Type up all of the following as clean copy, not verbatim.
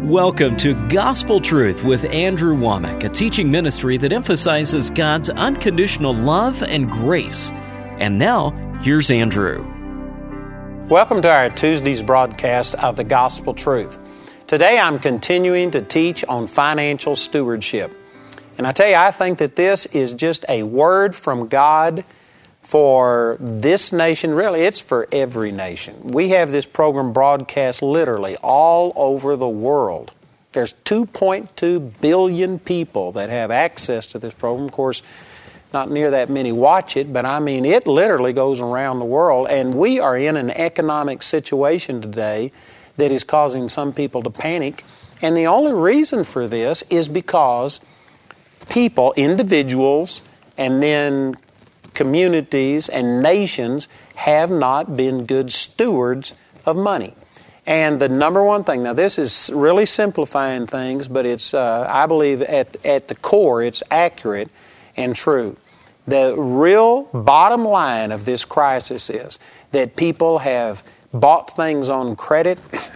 Welcome to Gospel Truth with Andrew Womack, a teaching ministry that emphasizes God's unconditional love and grace. And now, here's Andrew. Welcome to our Tuesday's broadcast of the Gospel Truth. Today I'm continuing to teach on financial stewardship. And I tell you, I think that this is just a word from God for this nation. Really, it's for every nation. We have this program broadcast literally all over the world. There's 2.2 billion people that have access to this program. Of course, not near that many watch it, but I mean, it literally goes around the world. And we are in an economic situation today that is causing some people to panic. And the only reason for this is because people, individuals, and then communities and nations have not been good stewards of money. And the number one thing, now this is really simplifying things, but it's, I believe at the core, it's accurate and true. The real bottom line of this crisis is that people have bought things on credit,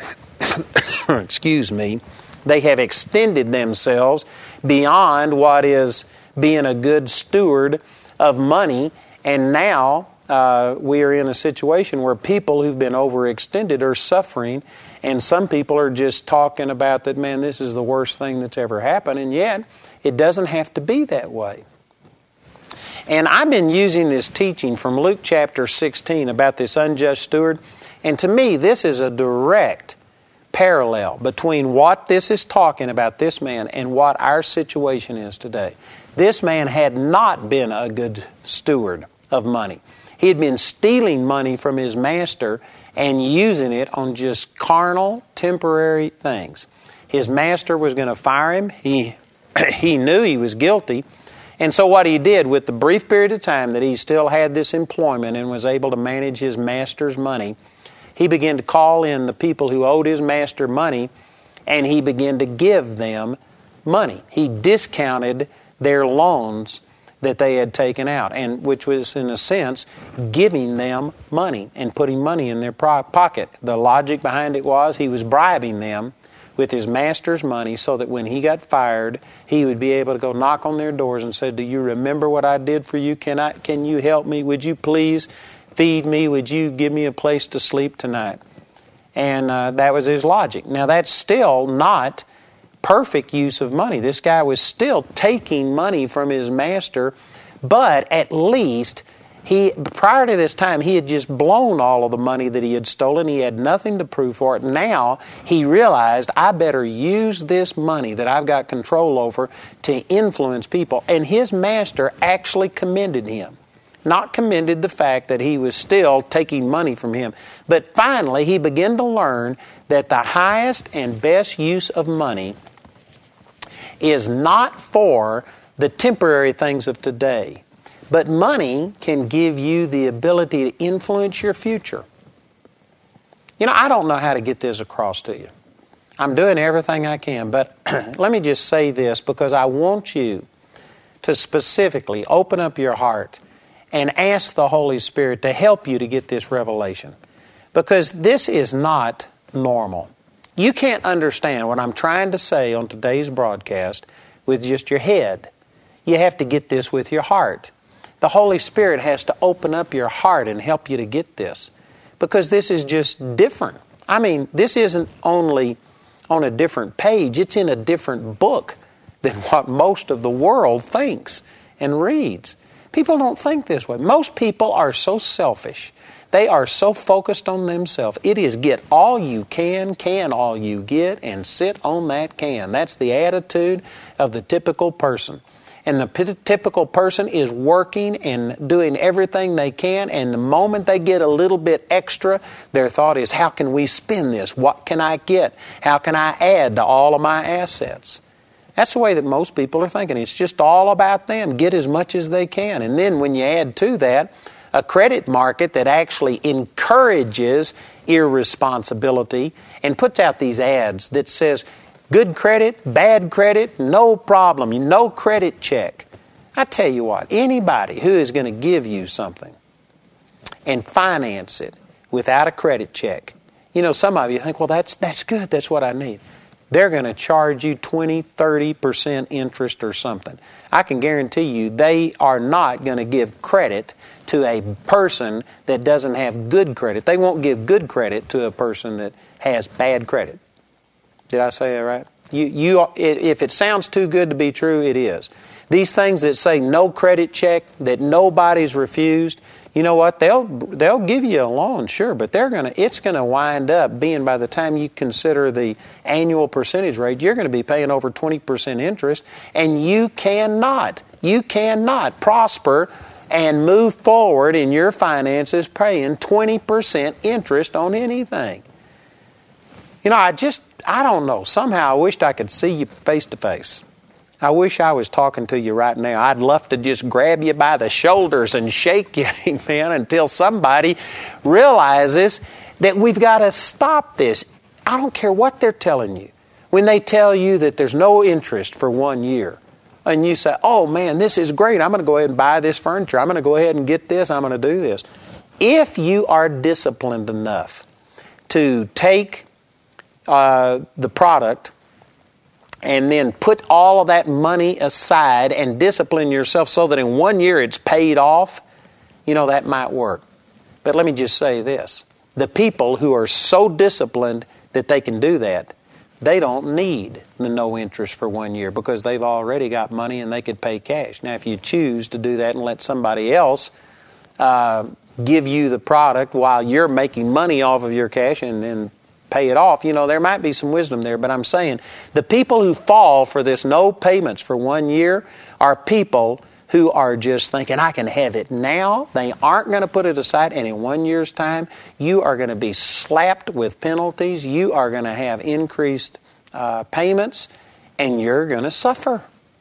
excuse me, they have extended themselves beyond what is being a good steward of money, and now we are in a situation where people who've been overextended are suffering, and some people are just talking about that, man, this is the worst thing that's ever happened, and yet it doesn't have to be that way. And I've been using this teaching from Luke chapter 16 about this unjust steward, and to me this is a direct parallel between what this is talking about, this man, and what our situation is today. This man had not been a good steward of money. He had been stealing money from his master and using it on just carnal, temporary things. His master was going to fire him. He knew he was guilty. And so what he did, with the brief period of time that he still had this employment and was able to manage his master's money, he began to call in the people who owed his master money, and he began to give them money. He discounted their loans that they had taken out, and which was, in a sense, giving them money and putting money in their pocket. The logic behind it was he was bribing them with his master's money so that when he got fired, he would be able to go knock on their doors and say, do you remember what I did for you? Can you help me? Would you please feed me? Would you give me a place to sleep tonight? And that was his logic. Now, that's still not perfect use of money. This guy was still taking money from his master, but at least prior to this time, he had just blown all of the money that he had stolen. He had nothing to prove for it. Now he realized, I better use this money that I've got control over to influence people. And his master actually commended him. Not commended the fact that he was still taking money from him. But finally, he began to learn that the highest and best use of money is not for the temporary things of today, but money can give you the ability to influence your future. You know, I don't know how to get this across to you. I'm doing everything I can, but let me just say this, because I want you to specifically open up your heart and ask the Holy Spirit to help you to get this revelation, because this is not normal. You can't understand what I'm trying to say on today's broadcast with just your head. You have to get this with your heart. The Holy Spirit has to open up your heart and help you to get this, because this is just different. I mean, this isn't only on a different page, it's in a different book than what most of the world thinks and reads. People don't think this way. Most people are so selfish. They are so focused on themselves. It is get all you can all you get, and sit on that can. That's the attitude of the typical person. And the typical person is working and doing everything they can, and the moment they get a little bit extra, their thought is, how can we spend this? What can I get? How can I add to all of my assets? That's the way that most people are thinking. It's just all about them. Get as much as they can. And then when you add to that a credit market that actually encourages irresponsibility and puts out these ads that says, good credit, bad credit, no problem, no credit check. I tell you what, anybody who is going to give you something and finance it without a credit check, you know, some of you think, well, that's good, that's what I need. they're going to charge you 20, 30% interest or something. I can guarantee you they are not going to give credit to a person that doesn't have good credit. They won't give good credit to a person that has bad credit. Did I say that right? If it sounds too good to be true, it is. These things that say no credit check, that nobody's refused, you know what? They'll give you a loan, sure, but it's going to wind up being, by the time you consider the annual percentage rate, you're going to be paying over 20% interest, and you cannot prosper and move forward in your finances paying 20% interest on anything. You know, I don't know. Somehow I wished I could see you face to face. I wish I was talking to you right now. I'd love to just grab you by the shoulders and shake you, man, until somebody realizes that we've got to stop this. I don't care what they're telling you. When they tell you that there's no interest for 1 year, and you say, oh, man, this is great. I'm going to go ahead and buy this furniture. I'm going to go ahead and get this. I'm going to do this. If you are disciplined enough to take the product and then put all of that money aside and discipline yourself so that in 1 year it's paid off, you know, that might work. But let me just say this. The people who are so disciplined that they can do that, they don't need the no interest for 1 year because they've already got money and they could pay cash. Now, if you choose to do that and let somebody else give you the product while you're making money off of your cash and then pay it off, you know, there might be some wisdom there. But I'm saying the people who fall for this no payments for 1 year are people who are just thinking, I can have it now. They aren't going to put it aside. And in 1 year's time, you are going to be slapped with penalties. You are going to have increased payments, and you're going to suffer.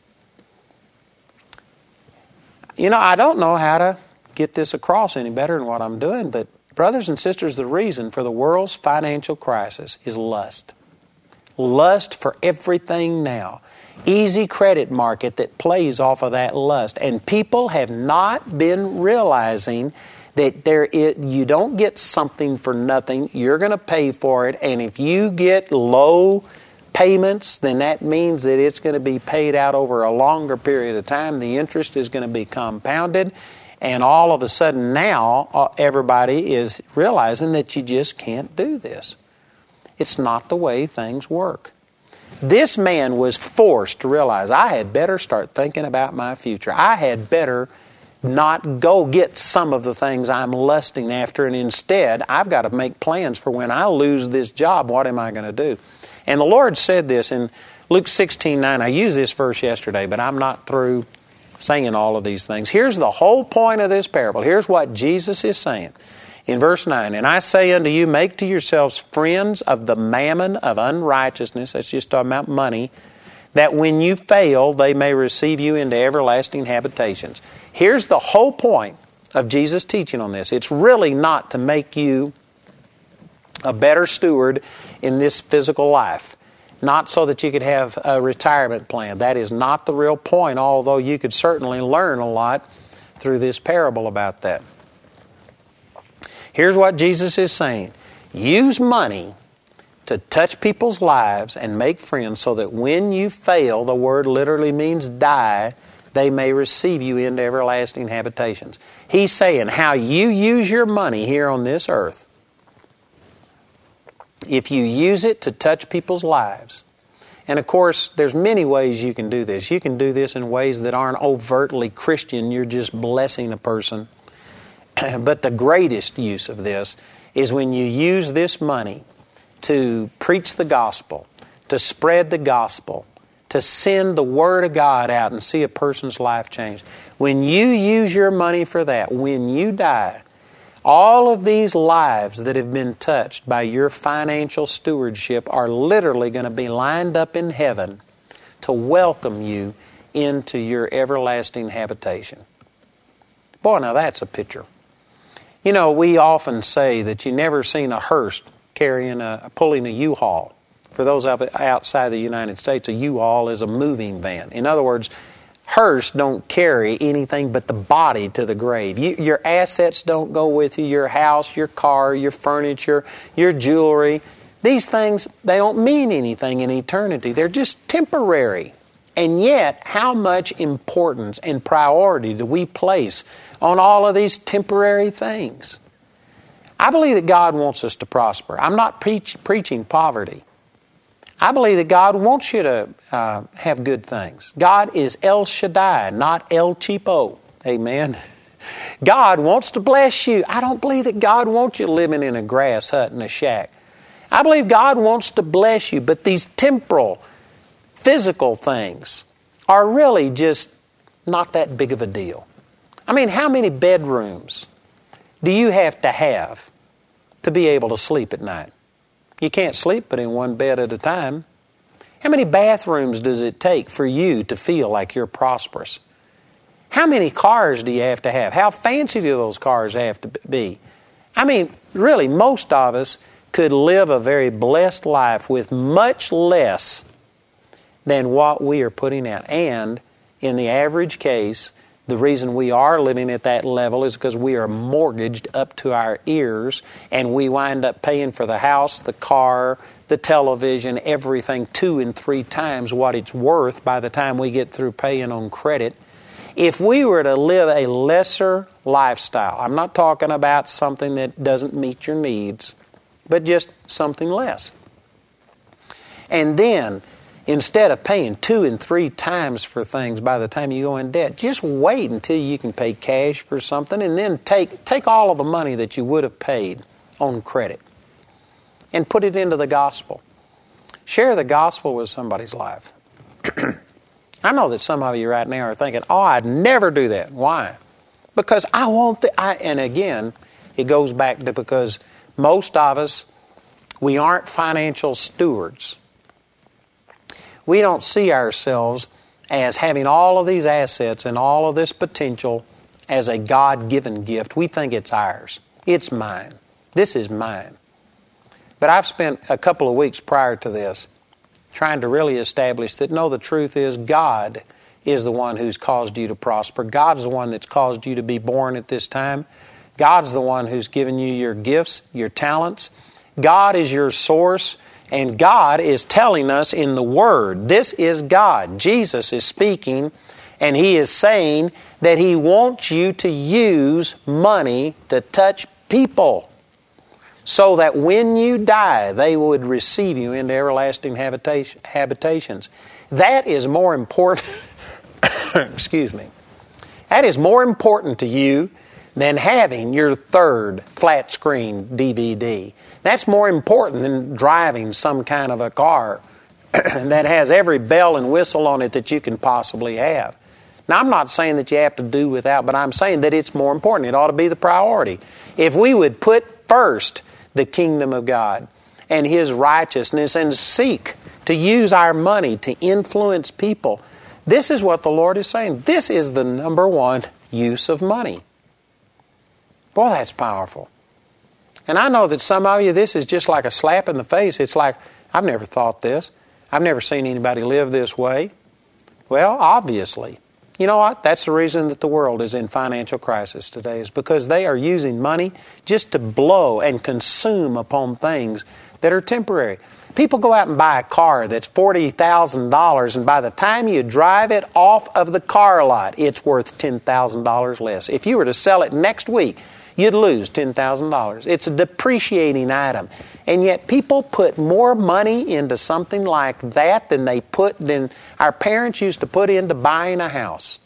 You know, I don't know how to get this across any better than what I'm doing, but brothers and sisters, the reason for the world's financial crisis is lust. Lust for everything now. Easy credit market that plays off of that lust. And people have not been realizing that you don't get something for nothing. You're going to pay for it. And if you get low payments, then that means that it's going to be paid out over a longer period of time. The interest is going to be compounded. And all of a sudden now, everybody is realizing that you just can't do this. It's not the way things work. This man was forced to realize, I had better start thinking about my future. I had better not go get some of the things I'm lusting after, and instead, I've got to make plans for when I lose this job, what am I going to do? And the Lord said this in Luke 16:9. I used this verse yesterday, but I'm not through saying all of these things. Here's the whole point of this parable. Here's what Jesus is saying. In verse 9, and I say unto you, make to yourselves friends of the mammon of unrighteousness, that's just talking about money, that when you fail, they may receive you into everlasting habitations. Here's the whole point of Jesus' teaching on this. It's really not to make you a better steward in this physical life. Not so that you could have a retirement plan. That is not the real point, although you could certainly learn a lot through this parable about that. Here's what Jesus is saying. Use money to touch people's lives and make friends so that when you fail, the word literally means die, they may receive you into everlasting habitations. He's saying how you use your money here on this earth, if you use it to touch people's lives. And of course, there's many ways you can do this. You can do this in ways that aren't overtly Christian. You're just blessing a person. But the greatest use of this is when you use this money to preach the gospel, to spread the gospel, to send the Word of God out and see a person's life changed. When you use your money for that, when you die, all of these lives that have been touched by your financial stewardship are literally going to be lined up in heaven to welcome you into your everlasting habitation. Boy, now that's a picture. You know, we often say that you never seen a hearse pulling a U-Haul. For those outside the United States, a U-Haul is a moving van. In other words, hearse don't carry anything but the body to the grave. Your assets don't go with you, your house, your car, your furniture, your jewelry. These things, they don't mean anything in eternity. They're just temporary. And yet, how much importance and priority do we place on all of these temporary things? I believe that God wants us to prosper. I'm not preaching poverty. I believe that God wants you to have good things. God is El Shaddai, not El Cheapo. Amen. God wants to bless you. I don't believe that God wants you living in a grass hut in a shack. I believe God wants to bless you, but these temporal, physical things are really just not that big of a deal. I mean, how many bedrooms do you have to be able to sleep at night? You can't sleep but in one bed at a time. How many bathrooms does it take for you to feel like you're prosperous? How many cars do you have to have? How fancy do those cars have to be? I mean, really, most of us could live a very blessed life with much less than what we are putting out. And in the average case, the reason we are living at that level is because we are mortgaged up to our ears, and we wind up paying for the house, the car, the television, everything 2 and 3 times what it's worth by the time we get through paying on credit. If we were to live a lesser lifestyle, I'm not talking about something that doesn't meet your needs, but just something less. And then, instead of paying 2 and 3 times for things by the time you go in debt, just wait until you can pay cash for something, and then take all of the money that you would have paid on credit and put it into the gospel. Share the gospel with somebody's life. I know that some of you right now are thinking, oh, I'd never do that. Why? Because I want and again, it goes back to because most of us, we aren't financial stewards. We don't see ourselves as having all of these assets and all of this potential as a God-given gift. We think it's ours. It's mine. This is mine. But I've spent a couple of weeks prior to this trying to really establish that, no, the truth is God is the one who's caused you to prosper. God's the one that's caused you to be born at this time. God's the one who's given you your gifts, your talents. God is your source. And God is telling us in the Word, this is God. Jesus is speaking, and He is saying that He wants you to use money to touch people so that when you die, they would receive you into everlasting habitations. That is more important, excuse me, that is more important to you than having your third flat screen DVD. That's more important than driving some kind of a car that has every bell and whistle on it that you can possibly have. Now, I'm not saying that you have to do without, but I'm saying that it's more important. It ought to be the priority. If we would put first the kingdom of God and His righteousness and seek to use our money to influence people, this is what the Lord is saying. This is the number one use of money. Boy, that's powerful. And I know that some of you, this is just like a slap in the face. It's like, I've never thought this. I've never seen anybody live this way. Well, obviously. You know what? That's the reason that the world is in financial crisis today, is because they are using money just to blow and consume upon things that are temporary. People go out and buy a car that's $40,000, and by the time you drive it off of the car lot, it's worth $10,000 less. If you were to sell it next week, you'd lose $10,000. It's a depreciating item. And yet people put more money into something like that than our parents used to put into buying a house.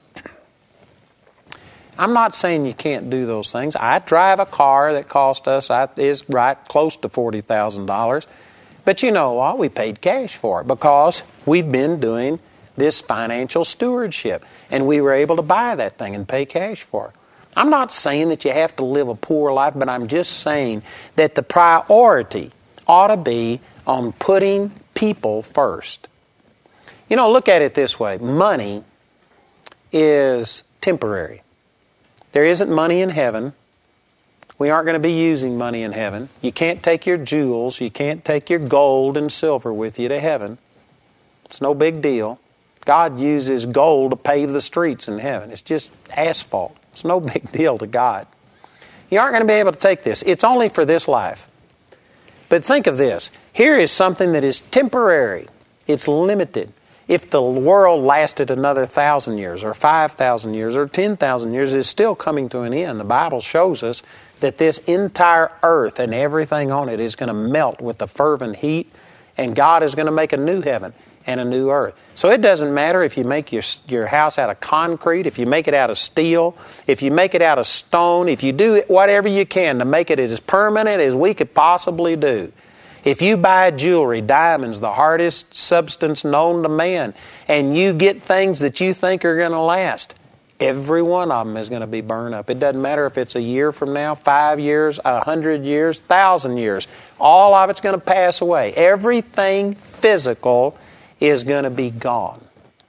I'm not saying you can't do those things. I drive a car that cost us is right close to $40,000. But you know what? We paid cash for it because we've been doing this financial stewardship. And we were able to buy that thing and pay cash for it. I'm not saying that you have to live a poor life, but I'm just saying that the priority ought to be on putting people first. You know, look at it this way. Money is temporary. There isn't money in heaven. We aren't going to be using money in heaven. You can't take your jewels. You can't take your gold and silver with you to heaven. It's no big deal. God uses gold to pave the streets in heaven. It's just asphalt. It's no big deal to God. You aren't going to be able to take this. It's only for this life. But think of this. Here is something that is temporary. It's limited. If the world lasted another 1,000 years or 5,000 years or 10,000 years, it's still coming to an end. The Bible shows us that this entire earth and everything on it is going to melt with the fervent heat, and God is going to make a new heaven and a new earth. So it doesn't matter if you make your house out of concrete, if you make it out of steel, if you make it out of stone, if you do whatever you can to make it as permanent as we could possibly do. If you buy jewelry, diamonds, the hardest substance known to man, and you get things that you think are going to last, every one of them is going to be burned up. It doesn't matter if it's a year from now, 5 years, 100 years, 1,000 years. All of it's going to pass away. Everything physical is going to be gone.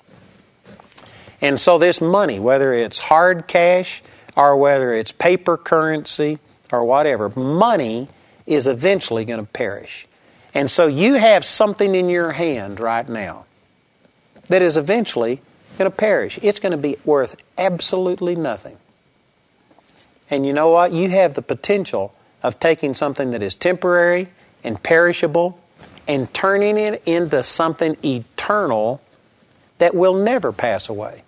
And so this money, whether it's hard cash or whether it's paper currency or whatever, money is eventually going to perish. And so you have something in your hand right now that is eventually going to perish. It's going to be worth absolutely nothing. And you know what? You have the potential of taking something that is temporary and perishable and turning it into something eternal that will never pass away.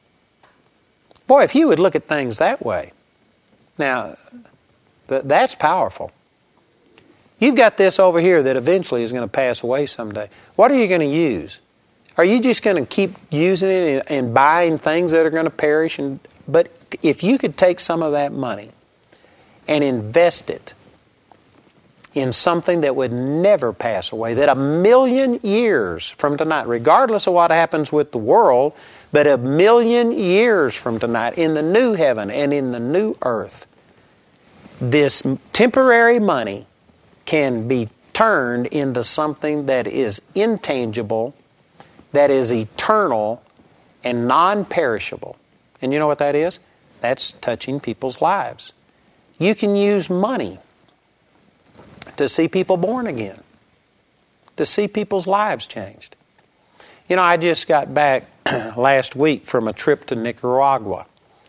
Boy, if you would look at things that way. Now, that's powerful. You've got this over here that eventually is going to pass away someday. What are you going to use? Are you just going to keep using it and buying things that are going to perish? But if you could take some of that money and invest it in something that would never pass away, that 1,000,000 years from tonight, regardless of what happens with the world, but 1,000,000 years from tonight, in the new heaven and in the new earth, this temporary money can be turned into something that is intangible, that is eternal and non-perishable. And you know what that is? That's touching people's lives. You can use money to see people born again, to see people's lives changed. You know, I just got back last week from a trip to Nicaragua.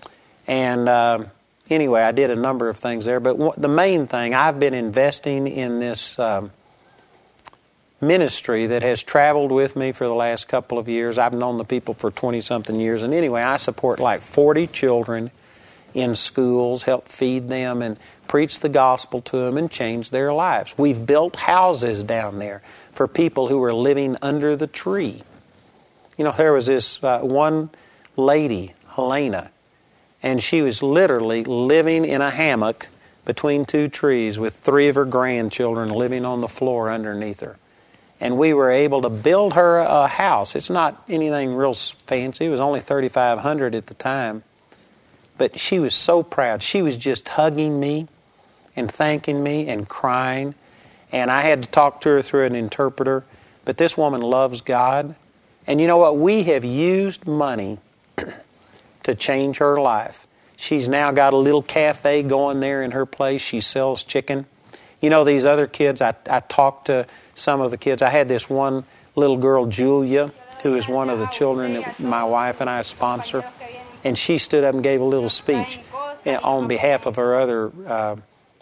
And anyway, I did a number of things there. But the main thing, I've been investing in this ministry that has traveled with me for the last couple of years. I've known the people for 20-something years. And anyway, I support like 40 children in schools, help feed them and preach the gospel to them and change their lives. We've built houses down there for people who are living under the tree. You know, there was this one lady, Helena, and she was literally living in a hammock between two trees with 3 of her grandchildren living on the floor underneath her. And we were able to build her a house. It's not anything real fancy. It was only $3,500 at the time. But she was so proud. She was just hugging me and thanking me and crying. And I had to talk to her through an interpreter. But this woman loves God. And you know what? We have used money to change her life. She's now got a little cafe going there in her place. She sells chicken. You know, these other kids, I talked to some of the kids. I had this one little girl, Julia, who is one of the children that my wife and I sponsor. And she stood up and gave a little speech on behalf of her other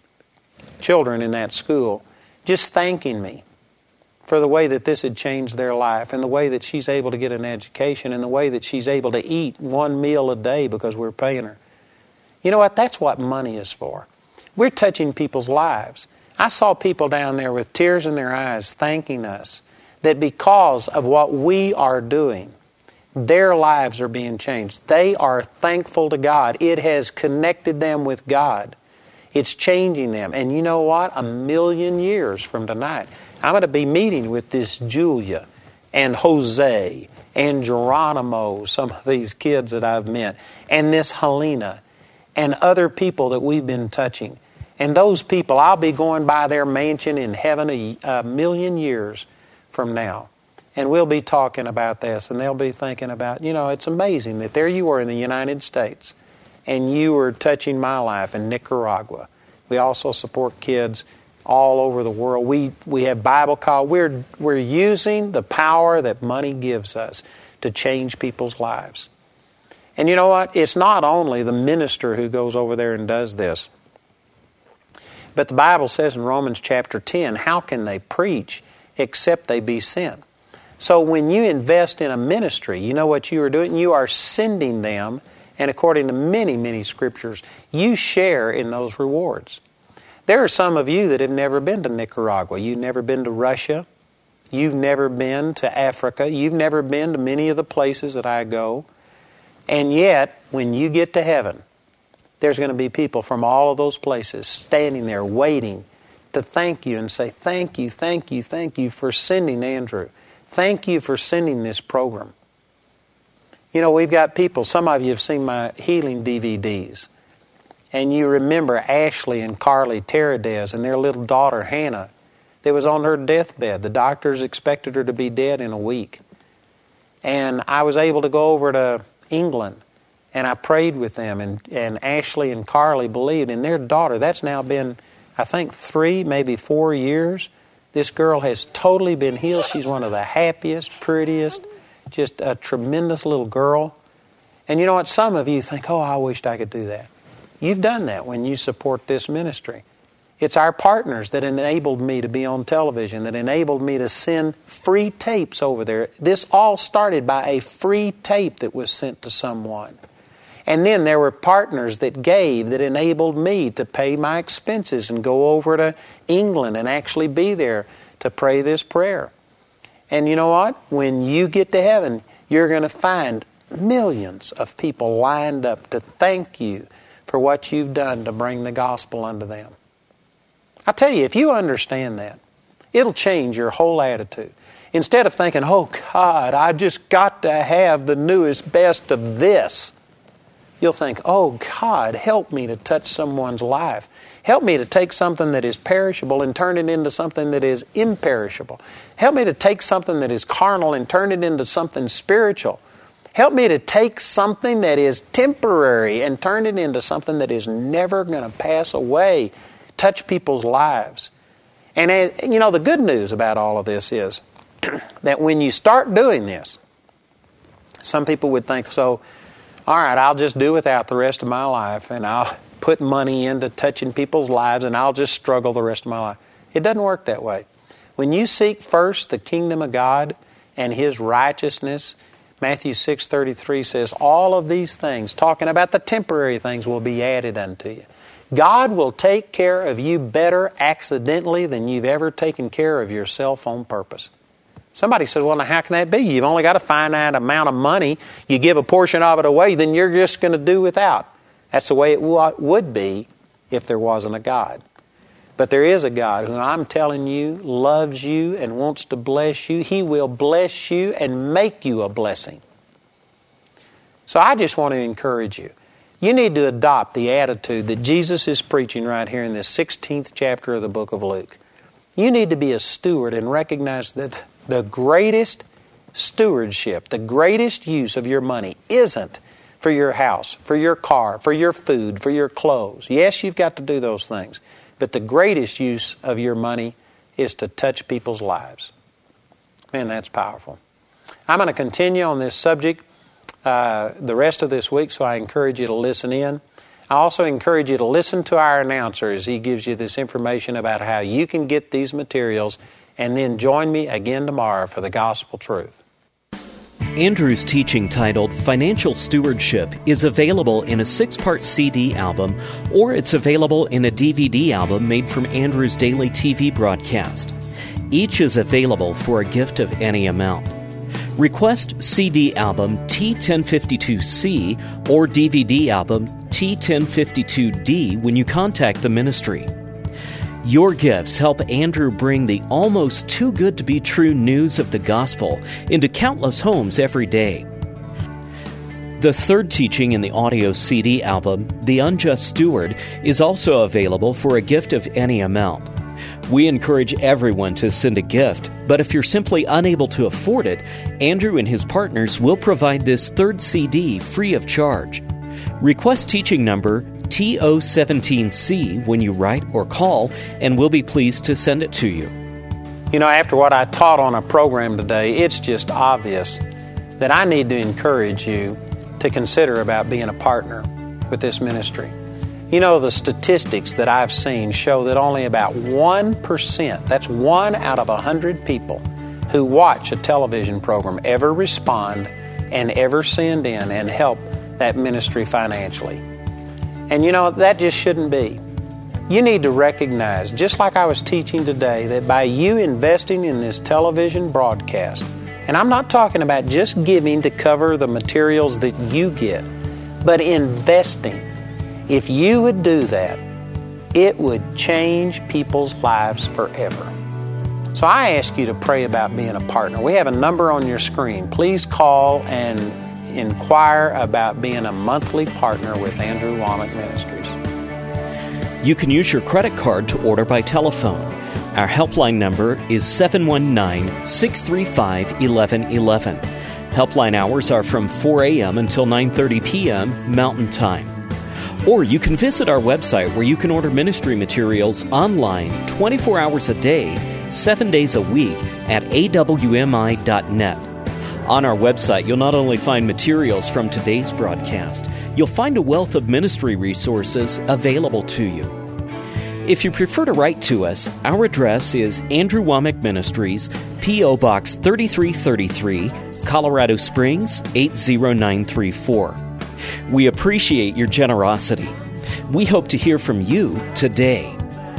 children in that school, just thanking me for the way that this had changed their life and the way that she's able to get an education and the way that she's able to eat one meal a day because we're paying her. You know what? That's what money is for. We're touching people's lives. I saw people down there with tears in their eyes thanking us that because of what we are doing, their lives are being changed. They are thankful to God. It has connected them with God. It's changing them. And you know what? 1,000,000 years from tonight, I'm going to be meeting with this Julia and Jose and Geronimo, some of these kids that I've met, and this Helena and other people that we've been touching. And those people, I'll be going by their mansion in heaven 1,000,000 years from now. And we'll be talking about this, and they'll be thinking about, you know, it's amazing that there you were in the United States, and you were touching my life in Nicaragua. We also support kids all over the world. We have Bible college. We're using the power that money gives us to change people's lives. And you know what? It's not only the minister who goes over there and does this, But the Bible says in Romans chapter 10, how can they preach except they be sent? So when you invest in a ministry, you know what you are doing? You are sending them, and according to many, many scriptures, you share in those rewards. There are some of you that have never been to Nicaragua. You've never been to Russia. You've never been to Africa. You've never been to many of the places that I go. And yet, when you get to heaven, there's going to be people from all of those places standing there waiting to thank you and say, thank you, thank you, thank you for sending Andrew. Thank you for sending this program. You know, we've got people, some of you have seen my healing DVDs, and you remember Ashley and Carly Teradez and their little daughter Hannah that was on her deathbed. The doctors expected her to be dead in a week. And I was able to go over to England, and I prayed with them, and Ashley and Carly believed, and their daughter, that's now been, I think, 3, maybe 4 years. This girl has totally been healed. She's one of the happiest, prettiest, just a tremendous little girl. And you know what? Some of you think, oh, I wished I could do that. You've done that when you support this ministry. It's our partners that enabled me to be on television, that enabled me to send free tapes over there. This all started by a free tape that was sent to someone. And then there were partners that gave that enabled me to pay my expenses and go over to England and actually be there to pray this prayer. And you know what? When you get to heaven, you're going to find millions of people lined up to thank you for what you've done to bring the gospel unto them. I tell you, if you understand that, it'll change your whole attitude. Instead of thinking, oh God, I just got to have the newest, best of this, you'll think, oh God, help me to touch someone's life. Help me to take something that is perishable and turn it into something that is imperishable. Help me to take something that is carnal and turn it into something spiritual. Help me to take something that is temporary and turn it into something that is never going to pass away. Touch people's lives. And you know, the good news about all of this is that when you start doing this, some people would think, so, all right, I'll just do without the rest of my life, and I'll put money into touching people's lives, and I'll just struggle the rest of my life. It doesn't work that way. When you seek first the kingdom of God and His righteousness, Matthew 6:33 says, all of these things, talking about the temporary things, will be added unto you. God will take care of you better accidentally than you've ever taken care of yourself on purpose. Somebody says, well, now how can that be? You've only got a finite amount of money. You give a portion of it away, then you're just going to do without. That's the way it would be if there wasn't a God. But there is a God who, I'm telling you, loves you and wants to bless you. He will bless you and make you a blessing. So I just want to encourage you. You need to adopt the attitude that Jesus is preaching right here in this 16th chapter of the book of Luke. You need to be a steward and recognize that the greatest stewardship, the greatest use of your money isn't for your house, for your car, for your food, for your clothes. Yes, you've got to do those things. But the greatest use of your money is to touch people's lives. Man, that's powerful. I'm going to continue on this subject the rest of this week, so I encourage you to listen in. I also encourage you to listen to our announcer as he gives you this information about how you can get these materials, and then join me again tomorrow for the Gospel Truth. Andrew's teaching titled Financial Stewardship is available in a 6-part CD album, or it's available in a DVD album made from Andrew's daily TV broadcast. Each is available for a gift of any amount. Request CD album T1052C or DVD album T1052D when you contact the ministry. Your gifts help Andrew bring the almost too good to be true news of the gospel into countless homes every day. The third teaching in the audio CD album, The Unjust Steward, is also available for a gift of any amount. We encourage everyone to send a gift, but if you're simply unable to afford it, Andrew and his partners will provide this third CD free of charge. Request teaching number TO17C when you write or call, and we'll be pleased to send it to you. You know, after what I taught on a program today, it's just obvious that I need to encourage you to consider about being a partner with this ministry. You know, the statistics that I've seen show that only about 1%, that's 1 out of 100 people who watch a television program ever respond and ever send in and help that ministry financially. And you know, that just shouldn't be. You need to recognize, just like I was teaching today, that by you investing in this television broadcast, and I'm not talking about just giving to cover the materials that you get, but investing. If you would do that, it would change people's lives forever. So I ask you to pray about being a partner. We have a number on your screen. Please call and inquire about being a monthly partner with Andrew Wommack Ministries. You can use your credit card to order by telephone. Our helpline number is 719-635-1111. Helpline hours are from 4 a.m. until 9:30 p.m. Mountain Time. Or you can visit our website where you can order ministry materials online 24 hours a day, 7 days a week at awmi.net. On our website, you'll not only find materials from today's broadcast, you'll find a wealth of ministry resources available to you. If you prefer to write to us, our address is Andrew Wommack Ministries, P.O. Box 3333, Colorado Springs 80934. We appreciate your generosity. We hope to hear from you today.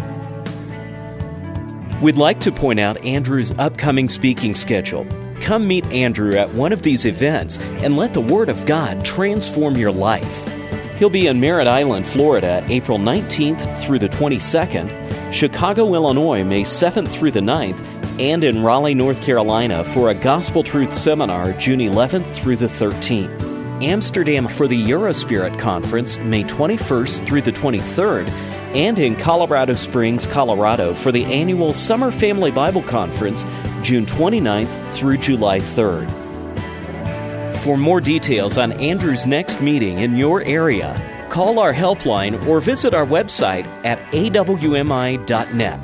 We'd like to point out Andrew's upcoming speaking schedule. Come meet Andrew at one of these events and let the Word of God transform your life. He'll be in Merritt Island, Florida, April 19th through the 22nd, Chicago, Illinois, May 7th through the 9th, and in Raleigh, North Carolina for a Gospel Truth Seminar, June 11th through the 13th. Amsterdam for the Eurospirit Conference, May 21st through the 23rd, and in Colorado Springs, Colorado for the annual Summer Family Bible Conference, June 29th through July 3rd. For more details on Andrew's next meeting in your area, call our helpline or visit our website at awmi.net.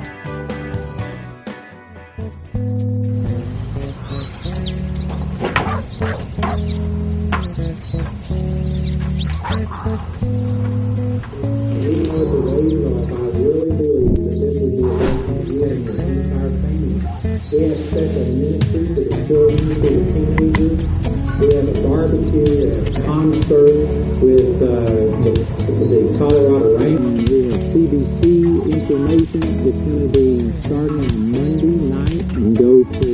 We have special ministry for the children, for the teenagers. We have a barbecue, a concert with the Colorado Rangers. We have CBC information that's going to be starting on Monday night and go to...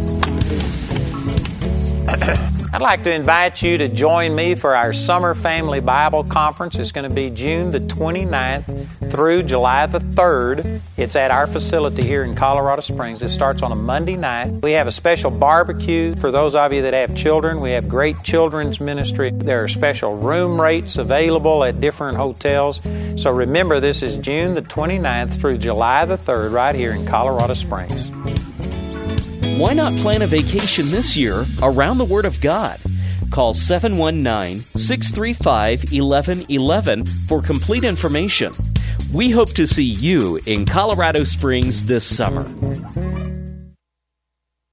I'd like to invite you to join me for our Summer Family Bible Conference. It's going to be June the 29th through July the 3rd. It's at our facility here in Colorado Springs. It starts on a Monday night. We have a special barbecue for those of you that have children. We have great children's ministry. There are special room rates available at different hotels. So remember, this is June the 29th through July the 3rd right here in Colorado Springs. Why not plan a vacation this year around the Word of God? Call 719-635-1111 for complete information. We hope to see you in Colorado Springs this summer.